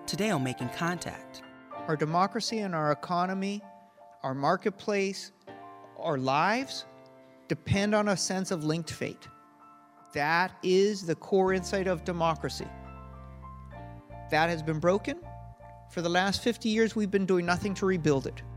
Today on Making Contact. Our democracy and our economy, our marketplace, our lives depend on a sense of linked fate. That is the core insight of democracy. That has been broken. For the last 50 years, we've been doing nothing to rebuild it.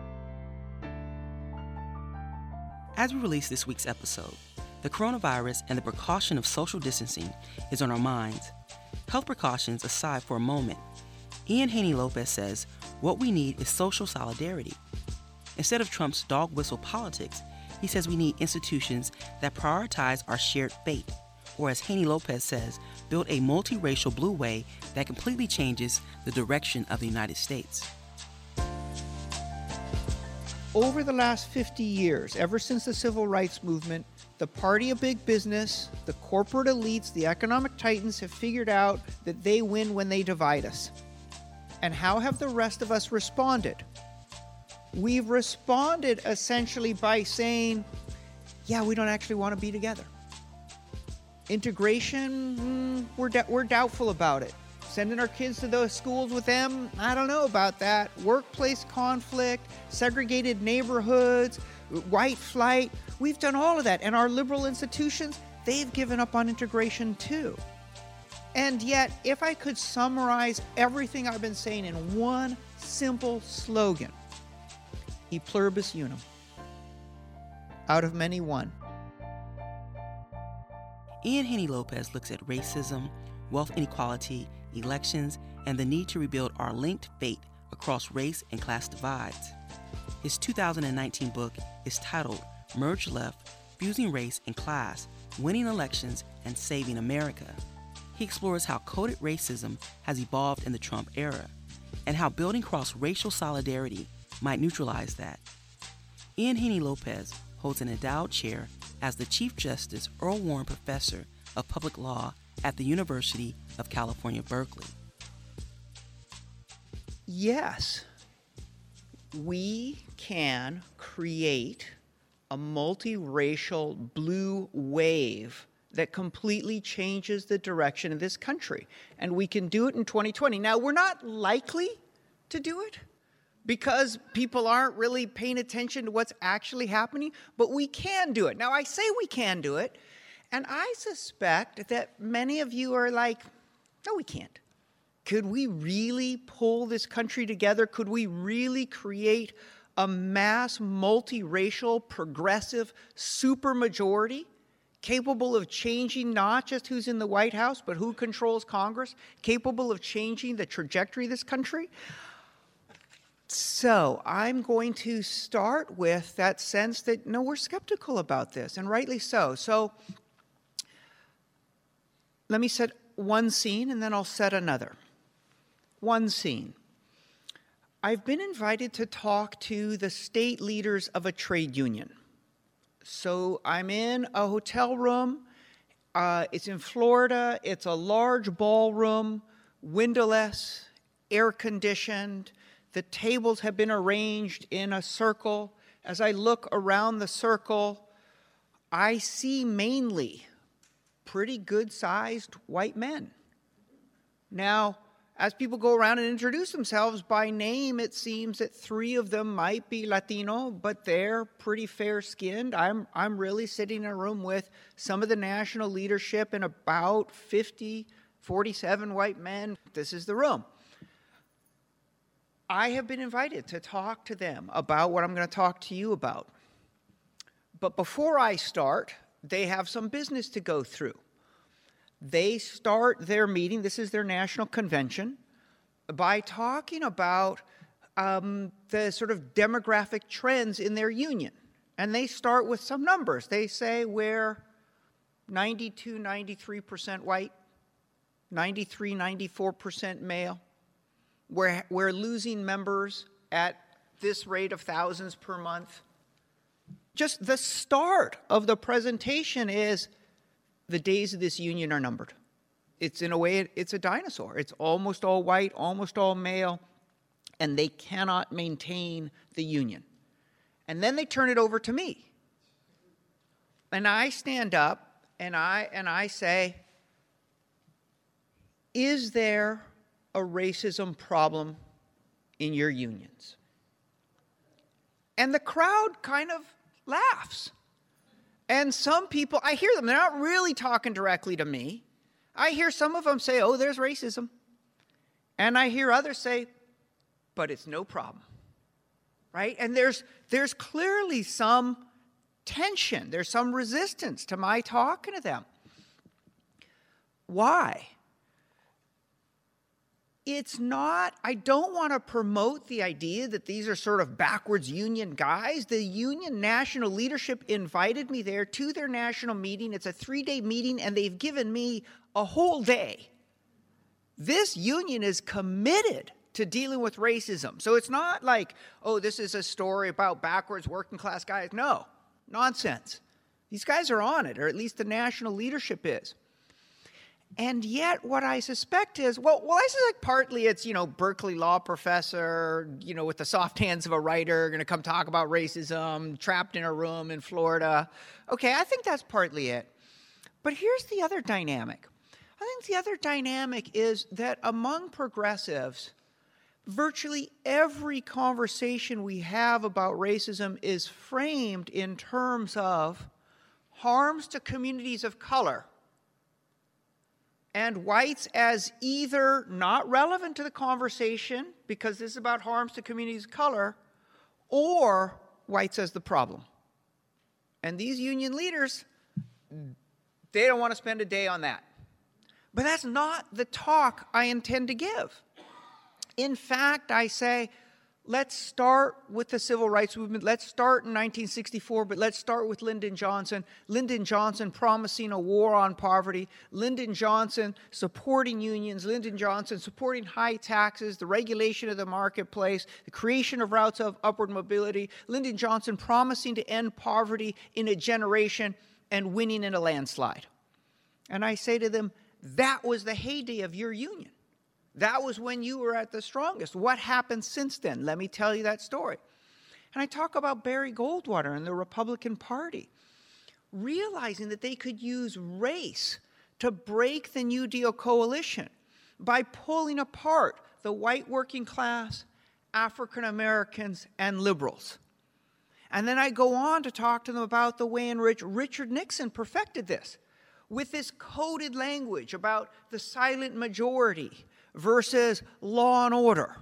As we release this week's episode, the coronavirus and the precaution of social distancing is on our minds. Health precautions aside for a moment, Ian Haney-Lopez says what we need is social solidarity. Instead of Trump's dog whistle politics, he says we need institutions that prioritize our shared fate, or as Haney-Lopez says, build a multiracial blue way that completely changes the direction of the United States. Over the last 50 years, ever since the civil rights movement, the party of big business, the corporate elites, the economic titans have figured out that they win when they divide us. And how have the rest of us responded? We've responded essentially by saying, yeah, we don't actually want to be together. Integration, we're doubtful about it. Sending our kids to those schools with them, I don't know about that. Workplace conflict, segregated neighborhoods, white flight, we've done all of that. And our liberal institutions, they've given up on integration too. And yet, if I could summarize everything I've been saying in one simple slogan, E pluribus unum, out of many one. Ian Haney-Lopez looks at racism, wealth inequality, elections, and the need to rebuild our linked fate across race and class divides. His 2019 book is titled Merge Left, Fusing Race and Class, Winning Elections and Saving America. He explores how coded racism has evolved in the Trump era and how building cross-racial solidarity might neutralize that. Ian Haney-Lopez holds an endowed chair as the Chief Justice Earl Warren Professor of Public Law at the University of California, Berkeley. Yes, we can create a multiracial blue wave that completely changes the direction of this country. And we can do it in 2020. Now, we're not likely to do it because people aren't really paying attention to what's actually happening, but we can do it. Now, I say we can do it, and I suspect that many of you are like, no, we can't. Could we really pull this country together? Could we really create a mass, multiracial, progressive supermajority capable of changing not just who's in the White House, but who controls Congress, capable of changing the trajectory of this country? So I'm going to start with that sense that, no, we're skeptical about this, and rightly so. So let me set one scene, and then I'll set another. One scene. I've been invited to talk to the state leaders of a trade union. So I'm in a hotel room. It's in Florida. It's a large ballroom, windowless, air-conditioned. The tables have been arranged in a circle. As I look around the circle, I see mainly pretty good-sized white men. Now, as people go around and introduce themselves by name, it seems that 3 of them might be Latino, but they're pretty fair-skinned. I'm really sitting in a room with some of the national leadership and about 47 white men. This is the room. I have been invited to talk to them about what I'm going to talk to you about. But before I start, they have some business to go through. They start their meeting, this is their national convention, by talking about the sort of demographic trends in their union. And they start with some numbers. They say we're 92, 93% white, 93, 94% male. We're losing members at this rate of thousands per month. Just the start of the presentation is the days of this union are numbered. It's in a way, it's a dinosaur. It's almost all white, almost all male, and they cannot maintain the union. And then they turn it over to me. And I stand up and I say, is there a racism problem in your unions? And the crowd kind of laughs. And some people, I hear them, they're not really talking directly to me. I hear some of them say, oh, there's racism. And I hear others say, but it's no problem. Right? And there's clearly some tension. There's some resistance to my talking to them. Why? It's not, I don't want to promote the idea that these are sort of backwards union guys. The union national leadership invited me there to their national meeting. It's a 3-day meeting, and they've given me a whole day. This union is committed to dealing with racism. So it's not like, oh, this is a story about backwards working class guys. No, nonsense. These guys are on it, or at least the national leadership is. And yet what I suspect is, well, I suspect partly it's, Berkeley law professor, with the soft hands of a writer, going to come talk about racism, trapped in a room in Florida. Okay, I think that's partly it. But here's the other dynamic. I think the other dynamic is that among progressives, virtually every conversation we have about racism is framed in terms of harms to communities of color, and whites as either not relevant to the conversation, because this is about harms to communities of color, or whites as the problem. And these union leaders, they don't want to spend a day on that. But that's not the talk I intend to give. In fact, I say, let's start with the civil rights movement. Let's start in 1964, but let's start with Lyndon Johnson. Lyndon Johnson promising a war on poverty. Lyndon Johnson supporting unions. Lyndon Johnson supporting high taxes, the regulation of the marketplace, the creation of routes of upward mobility. Lyndon Johnson promising to end poverty in a generation and winning in a landslide. And I say to them, that was the heyday of your union. That was when you were at the strongest. What happened since then? Let me tell you that story. And I talk about Barry Goldwater and the Republican Party, realizing that they could use race to break the New Deal coalition by pulling apart the white working class, African Americans, and liberals. And then I go on to talk to them about the way in which Richard Nixon perfected this, with this coded language about the silent majority versus law and order.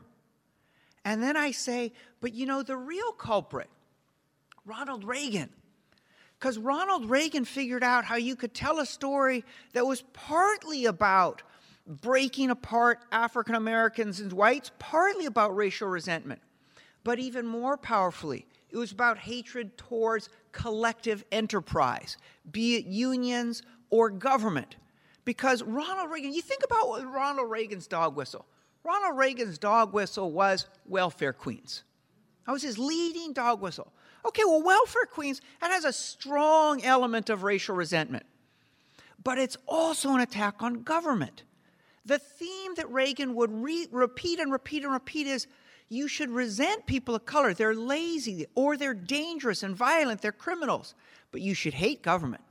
And then I say, but the real culprit, Ronald Reagan. Because Ronald Reagan figured out how you could tell a story that was partly about breaking apart African Americans and whites, partly about racial resentment. But even more powerfully, it was about hatred towards collective enterprise, be it unions or government. Because Ronald Reagan, you think about Ronald Reagan's dog whistle. Ronald Reagan's dog whistle was welfare queens. That was his leading dog whistle. Okay, well, welfare queens, that has a strong element of racial resentment. But it's also an attack on government. The theme that Reagan would repeat and repeat and repeat is, you should resent people of color. They're lazy, or they're dangerous and violent. They're criminals. But you should hate government.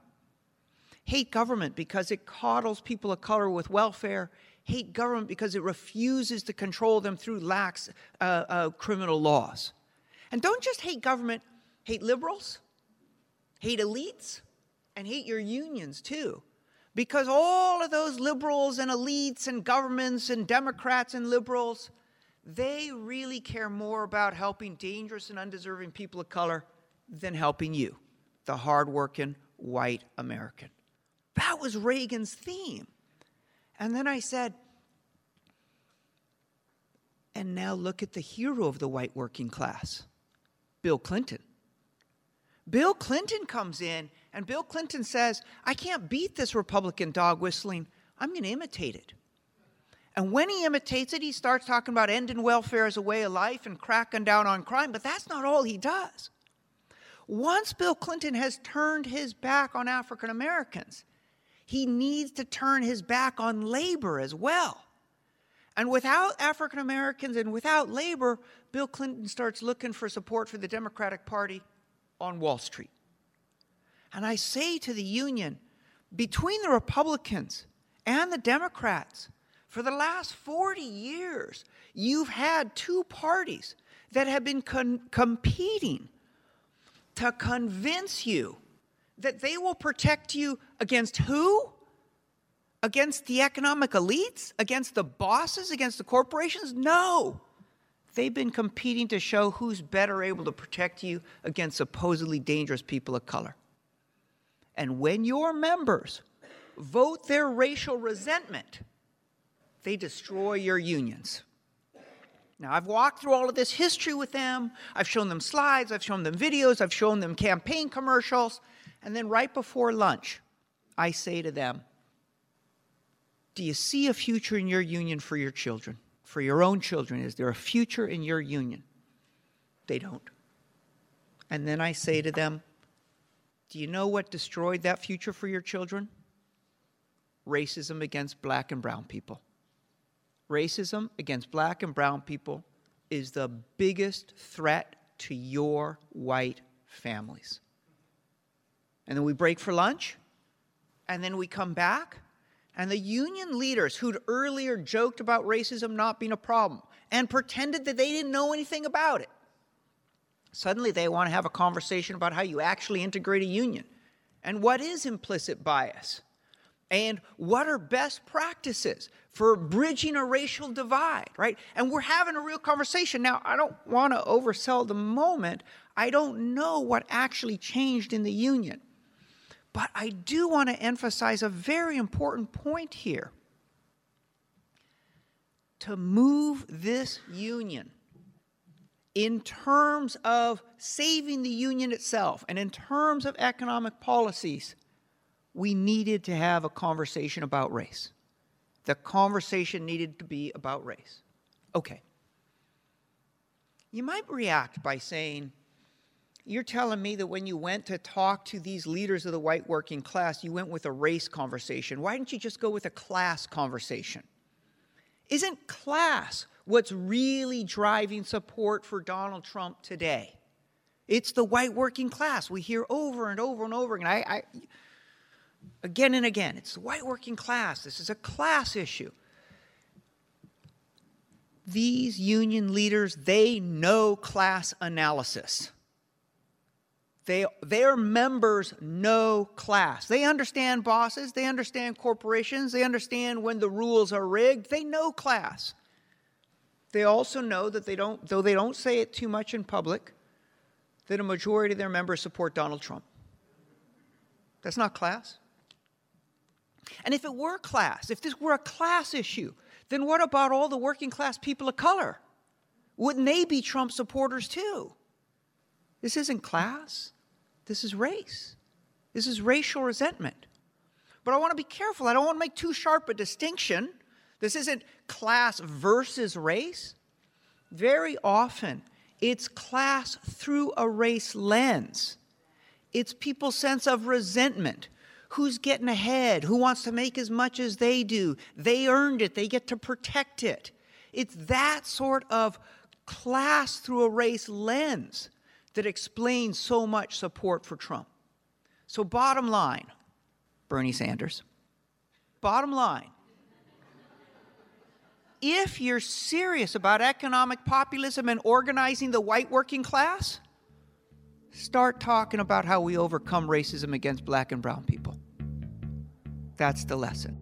Hate government because it coddles people of color with welfare. Hate government because it refuses to control them through lax criminal laws. And don't just hate government, hate liberals, hate elites, and hate your unions too. Because all of those liberals and elites and governments and Democrats and liberals, they really care more about helping dangerous and undeserving people of color than helping you, the hardworking white American. That was Reagan's theme. And then I said, and now look at the hero of the white working class, Bill Clinton. Bill Clinton comes in, and Bill Clinton says, I can't beat this Republican dog whistling. I'm going to imitate it. And when he imitates it, he starts talking about ending welfare as a way of life and cracking down on crime. But that's not all he does. Once Bill Clinton has turned his back on African Americans, he needs to turn his back on labor as well. And without African Americans and without labor, Bill Clinton starts looking for support for the Democratic Party on Wall Street. And I say to the union, between the Republicans and the Democrats, For the last 40 years, you've had two parties that have been competing to convince you that they will protect you against who? Against the economic elites? Against the bosses? Against the corporations? No. They've been competing to show who's better able to protect you against supposedly dangerous people of color. And when your members vote their racial resentment, they destroy your unions. Now, I've walked through all of this history with them. I've shown them slides. I've shown them videos. I've shown them campaign commercials. And then right before lunch, I say to them, do you see a future in your union for your children? For your own children? Is there a future in your union? They don't. And then I say to them, do you know what destroyed that future for your children? Racism against black and brown people. Racism against black and brown people is the biggest threat to your white families. And then we break for lunch, and then we come back, and the union leaders who'd earlier joked about racism not being a problem and pretended that they didn't know anything about it, suddenly they want to have a conversation about how you actually integrate a union and what is implicit bias and what are best practices for bridging a racial divide, right? And we're having a real conversation. Now, I don't want to oversell the moment. I don't know what actually changed in the union. But I do want to emphasize a very important point here. To move this union in terms of saving the union itself and in terms of economic policies, we needed to have a conversation about race. The conversation needed to be about race. Okay. You might react by saying, you're telling me that when you went to talk to these leaders of the white working class, you went with a race conversation. Why didn't you just go with a class conversation? Isn't class what's really driving support for Donald Trump today? It's the white working class. We hear over and over and over again. Again and again, it's the white working class. This is a class issue. These union leaders, they know class analysis. Their members know class. They understand bosses. They understand corporations. They understand when the rules are rigged. They know class. They also know that though they don't say it too much in public, that a majority of their members support Donald Trump. That's not class. And if it were class, if this were a class issue, then what about all the working class people of color? Wouldn't they be Trump supporters too? This isn't class. This is race. This is racial resentment. But I want to be careful. I don't want to make too sharp a distinction. This isn't class versus race. Very often, it's class through a race lens. It's people's sense of resentment. Who's getting ahead? Who wants to make as much as they do? They earned it. They get to protect it. It's that sort of class through a race lens that explains so much support for Trump. So bottom line, Bernie Sanders, bottom line, if you're serious about economic populism and organizing the white working class, start talking about how we overcome racism against black and brown people. That's the lesson.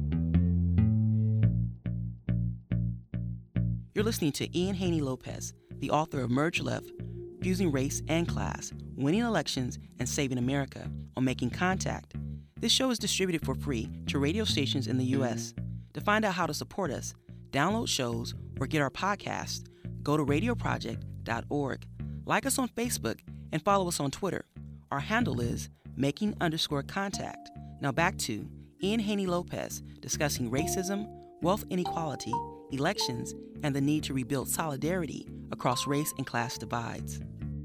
You're listening to Ian Haney Lopez, the author of Merge Left, Fusing Race and Class, Winning Elections and Saving America, on Making Contact. This show is distributed for free to radio stations in the U.S. To find out how to support us, download shows, or get our podcast, go to radioproject.org. Like us on Facebook and follow us on Twitter. Our handle is making_contact. Now back to Ian Haney Lopez discussing racism, wealth inequality, elections, and the need to rebuild solidarity across race and class divides.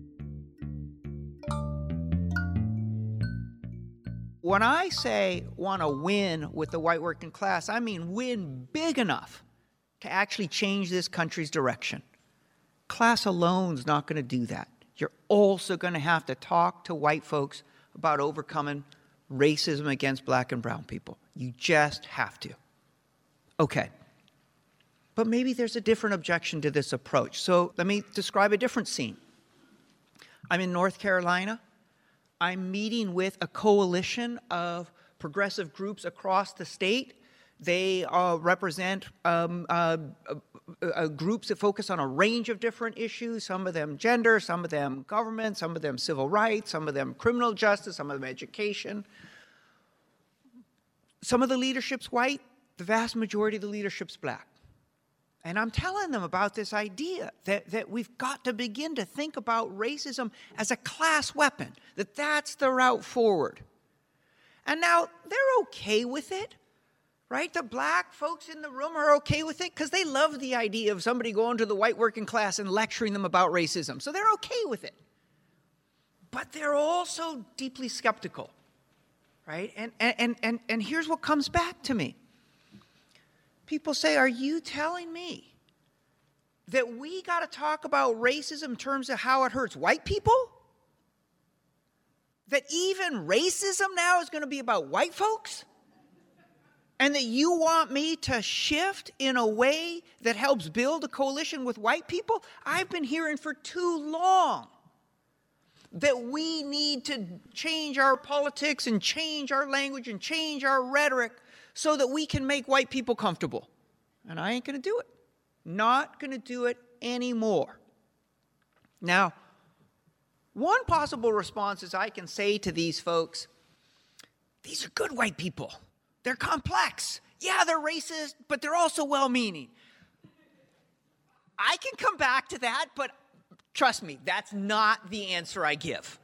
When I say want to win with the white working class, I mean win big enough to actually change this country's direction. Class alone is not going to do that. You're also going to have to talk to white folks about overcoming racism against black and brown people. You just have to. Okay. But maybe there's a different objection to this approach. So let me describe a different scene. I'm in North Carolina. I'm meeting with a coalition of progressive groups across the state. They represent groups that focus on a range of different issues, some of them gender, some of them government, some of them civil rights, some of them criminal justice, some of them education. Some of the leadership's white, the vast majority of the leadership's black. And I'm telling them about this idea that we've got to begin to think about racism as a class weapon, that's the route forward. And now they're okay with it, right? The black folks in the room are okay with it because they love the idea of somebody going to the white working class and lecturing them about racism. So they're okay with it. But they're also deeply skeptical, right? And here's what comes back to me. People say, are you telling me that we got to talk about racism in terms of how it hurts white people? That even racism now is going to be about white folks? And that you want me to shift in a way that helps build a coalition with white people? I've been hearing for too long that we need to change our politics and change our language and change our rhetoric so that we can make white people comfortable. And I ain't going to do it. Not going to do it anymore. Now, one possible response is I can say to these folks, these are good white people. They're complex. Yeah, they're racist, but they're also well-meaning. I can come back to that, but trust me, that's not the answer I give.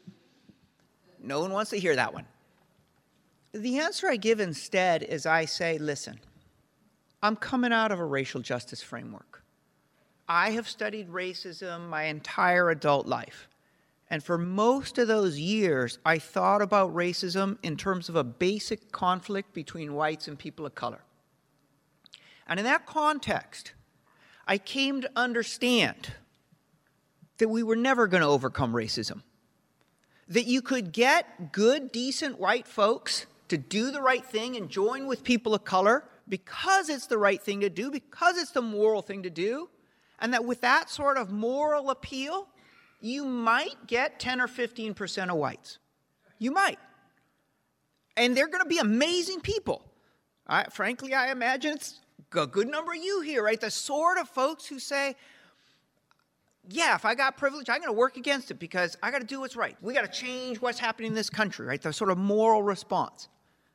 No one wants to hear that one. The answer I give instead is I say, listen, I'm coming out of a racial justice framework. I have studied racism my entire adult life. And for most of those years, I thought about racism in terms of a basic conflict between whites and people of color. And in that context, I came to understand that we were never going to overcome racism. That you could get good, decent white folks to do the right thing and join with people of color because it's the right thing to do, because it's the moral thing to do, and that with that sort of moral appeal, you might get 10 or 15% of whites. You might. And they're going to be amazing people. Frankly, I imagine it's a good number of you here, right? The sort of folks who say, yeah, if I got privilege, I'm going to work against it because I got to do what's right. We got to change what's happening in this country, right? The sort of moral response.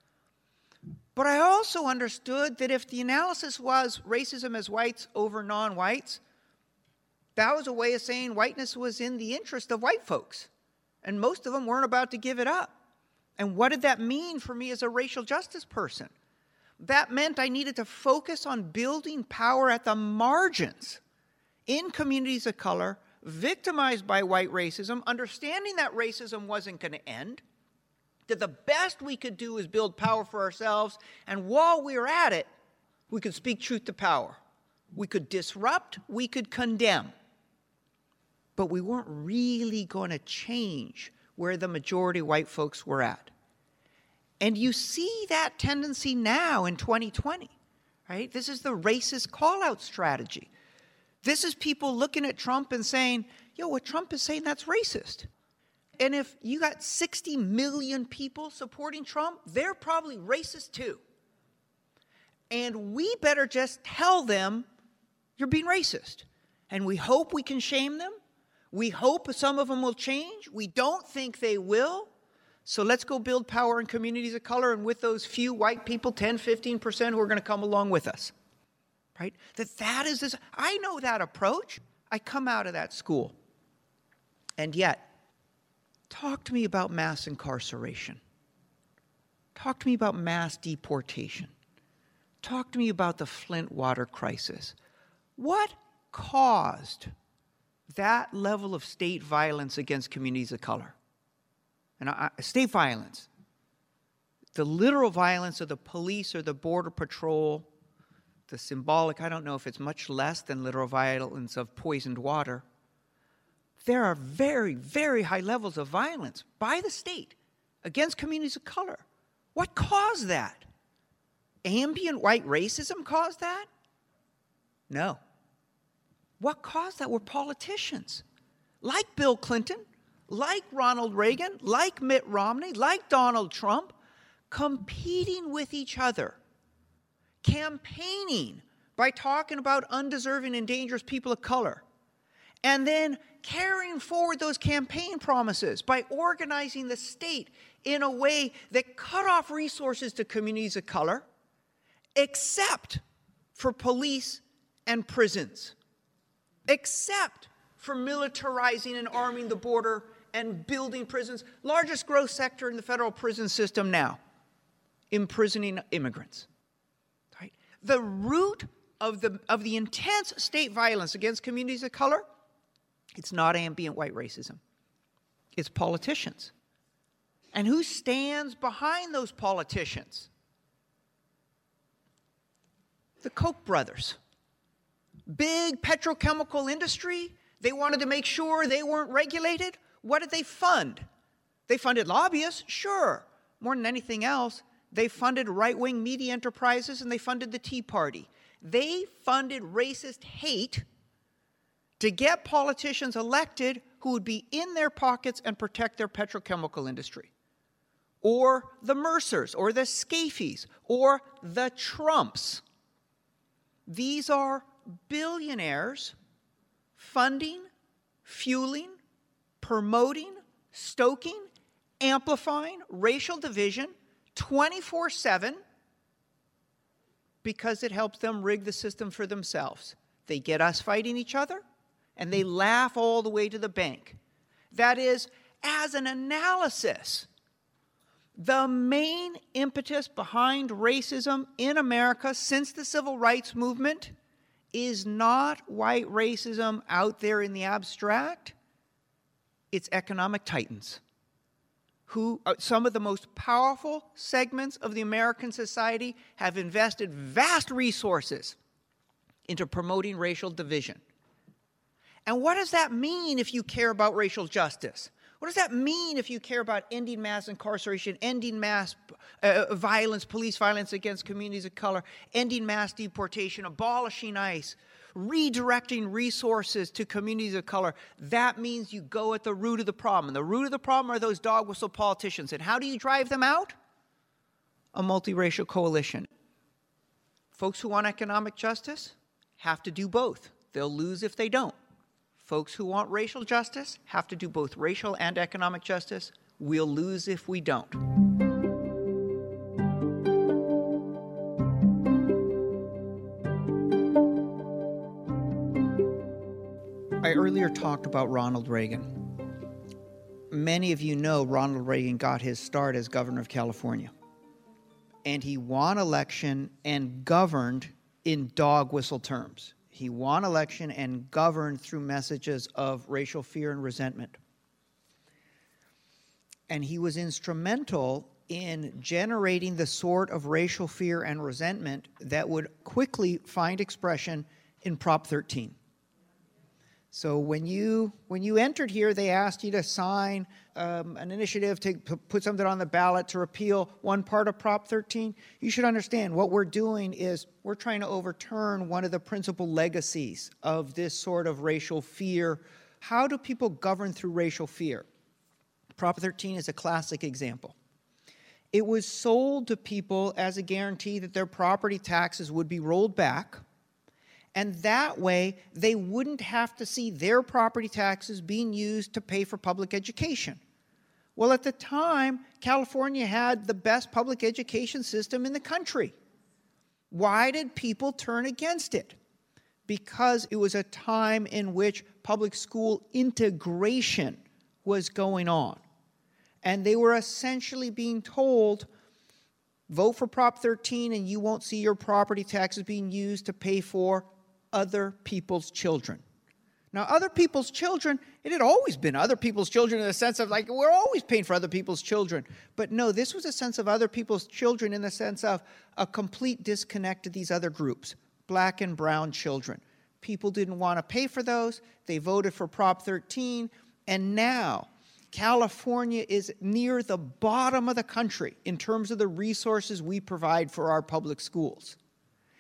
But I also understood that if the analysis was racism as whites over non-whites, that was a way of saying whiteness was in the interest of white folks. And most of them weren't about to give it up. And what did that mean for me as a racial justice person? That meant I needed to focus on building power at the margins in communities of color, victimized by white racism, understanding that racism wasn't going to end, that the best we could do is build power for ourselves, and while we were at it, we could speak truth to power. We could disrupt, we could condemn. But we weren't really going to change where the majority of white folks were at. And you see that tendency now in 2020, right? This is the racist call-out strategy. This is people looking at Trump and saying, yo, what Trump is saying, that's racist. And if you got 60 million people supporting Trump, they're probably racist too. And we better just tell them you're being racist. And we hope we can shame them. We hope some of them will change. We don't think they will. So let's go build power in communities of color and with those few white people, 10, 15% who are going to come along with us. Right? That is this. I know that approach. I come out of that school. And yet, talk to me about mass incarceration. Talk to me about mass deportation. Talk to me about the Flint water crisis. What caused that level of state violence against communities of color? And state violence. The literal violence of the police or the border patrol, the symbolic, I don't know if it's much less than literal violence of poisoned water. There are very, very high levels of violence by the state against communities of color. What caused that? Ambient white racism caused that? No. What caused that were politicians like Bill Clinton, like Ronald Reagan, like Mitt Romney, like Donald Trump, competing with each other, campaigning by talking about undeserving and dangerous people of color, and then carrying forward those campaign promises by organizing the state in a way that cut off resources to communities of color, except for police and prisons, except for militarizing and arming the border and building prisons. Largest growth sector in the federal prison system now, imprisoning immigrants. Right? The root of the intense state violence against communities of color, it's not ambient white racism. It's politicians. And who stands behind those politicians? The Koch brothers. Big petrochemical industry. They wanted to make sure they weren't regulated. What did they fund? They funded lobbyists, sure. More than anything else, they funded right-wing media enterprises and they funded the Tea Party. They funded racist hate to get politicians elected who would be in their pockets and protect their petrochemical industry, or the Mercers, or the Scafes, or the Trumps. These are billionaires funding, fueling, promoting, stoking, amplifying racial division 24/7 because it helps them rig the system for themselves. They get us fighting each other, and they laugh all the way to the bank. That is, as an analysis, the main impetus behind racism in America since the Civil Rights Movement is not white racism out there in the abstract. It's economic titans, who some of the most powerful segments of the American society have invested vast resources into promoting racial division. And what does that mean if you care about racial justice? What does that mean if you care about ending mass incarceration, ending mass violence, police violence against communities of color, ending mass deportation, abolishing ICE, redirecting resources to communities of color? That means you go at the root of the problem. And the root of the problem are those dog whistle politicians. And how do you drive them out? A multiracial coalition. Folks who want economic justice have to do both. They'll lose if they don't. Folks who want racial justice have to do both racial and economic justice. We'll lose if we don't. I earlier talked about Ronald Reagan. Many of you know Ronald Reagan got his start as governor of California. And he won election and governed in dog whistle terms. He won election and governed through messages of racial fear and resentment. And he was instrumental in generating the sort of racial fear and resentment that would quickly find expression in Prop 13. So when you entered here, they asked you to sign an initiative to put something on the ballot to repeal one part of Prop 13. You should understand what we're doing is we're trying to overturn one of the principal legacies of this sort of racial fear. How do people govern through racial fear? Prop 13 is a classic example. It was sold to people as a guarantee that their property taxes would be rolled back, and that way they wouldn't have to see their property taxes being used to pay for public education. Well, at the time, California had the best public education system in the country. Why did people turn against it? Because it was a time in which public school integration was going on. And they were essentially being told, vote for Prop 13 and you won't see your property taxes being used to pay for other people's children. Now, other people's children, it had always been other people's children in the sense of, like, we're always paying for other people's children. But no, this was a sense of other people's children in the sense of a complete disconnect to these other groups, black and brown children. People didn't want to pay for those. They voted for Prop 13. And now, California is near the bottom of the country in terms of the resources we provide for our public schools.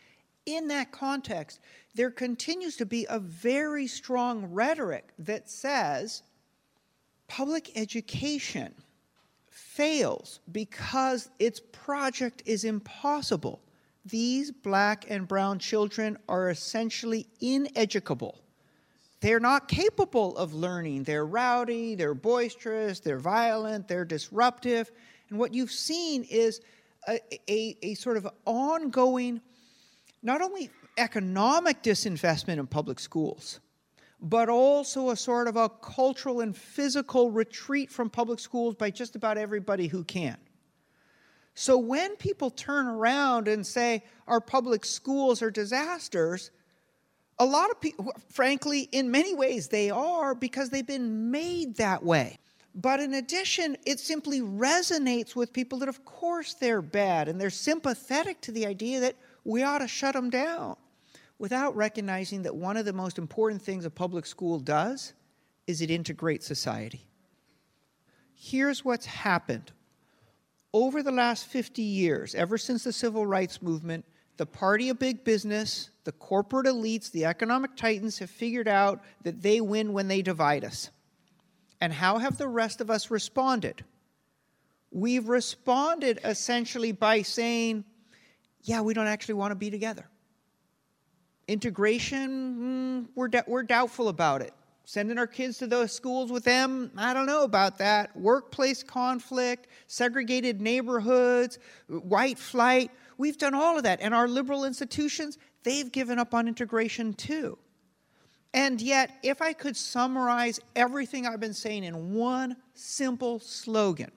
in that context, there continues to be a very strong rhetoric that says public education fails because its project is impossible. These black and brown children are essentially ineducable. They're not capable of learning. They're rowdy, they're boisterous, they're violent, they're disruptive. And what you've seen is a sort of ongoing, not only economic disinvestment in public schools, but also a sort of a cultural and physical retreat from public schools by just about everybody who can. So when people turn around and say our public schools are disasters, a lot of people, frankly, in many ways they are, because they've been made that way. But in addition, it simply resonates with people that of course they're bad, and they're sympathetic to the idea that we ought to shut them down, without recognizing that one of the most important things a public school does is it integrates society. Here's what's happened. Over the last 50 years, ever since the civil rights movement, the party of big business, the corporate elites, the economic titans have figured out that they win when they divide us. And how have the rest of us responded? We've responded essentially by saying, yeah, we don't actually want to be together. Integration, we're doubtful about it. Sending our kids to those schools with them, I don't know about that. Workplace conflict, segregated neighborhoods, white flight, we've done all of that. And our liberal institutions, they've given up on integration too. And yet, if I could summarize everything I've been saying in one simple slogan,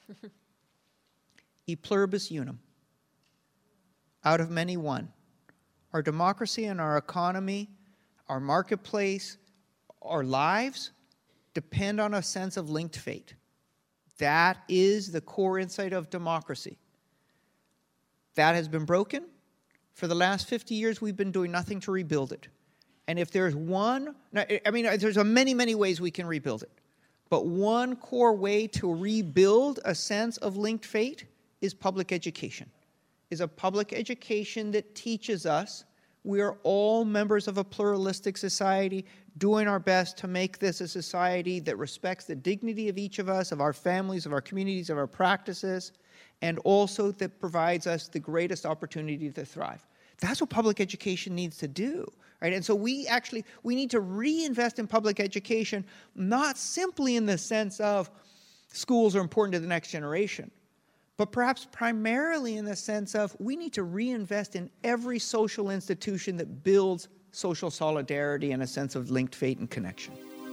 E pluribus unum, out of many one. Our democracy and our economy, our marketplace, our lives depend on a sense of linked fate. That is the core insight of democracy. That has been broken. For the last 50 years, we've been doing nothing to rebuild it. And if there's one, I mean, there's many, many ways we can rebuild it. But one core way to rebuild a sense of linked fate is public education. Is a public education that teaches us we are all members of a pluralistic society, doing our best to make this a society that respects the dignity of each of us, of our families, of our communities, of our practices, and also that provides us the greatest opportunity to thrive. That's what public education needs to do, right? And so we need to reinvest in public education, not simply in the sense of schools are important to the next generation, but perhaps primarily in the sense of we need to reinvest in every social institution that builds social solidarity and a sense of linked fate and connection.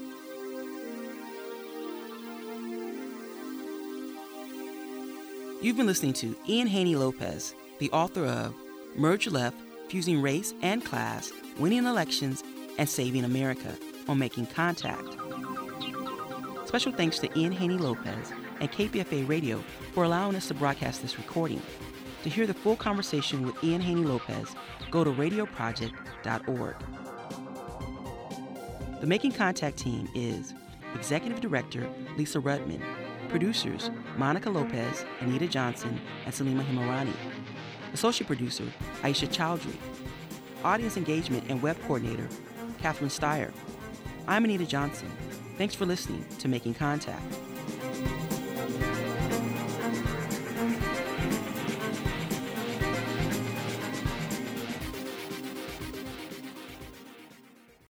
You've been listening to Ian Haney-Lopez, the author of Merge Left, Fusing Race and Class, Winning Elections, and Saving America on Making Contact. Special thanks to Ian Haney-Lopez and KPFA Radio for allowing us to broadcast this recording. To hear the full conversation with Ian Haney-Lopez, go to radioproject.org. The Making Contact team is Executive Director Lisa Rudman, producers Monica Lopez, Anita Johnson, and Salima Himarani, Associate Producer Aisha Chowdhury, Audience Engagement and Web Coordinator Catherine Steyer. I'm Anita Johnson. Thanks for listening to Making Contact.